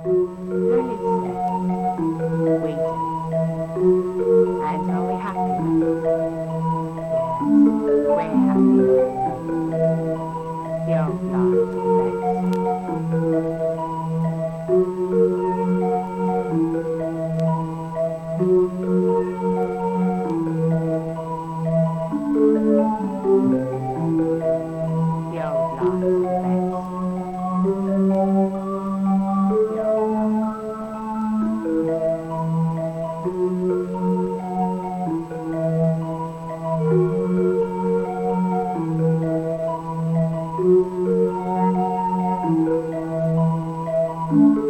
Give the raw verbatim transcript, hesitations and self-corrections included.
They're listening, waiting. And are we happy? Yes, we're happy. The old life is the old life is best. The old life is best.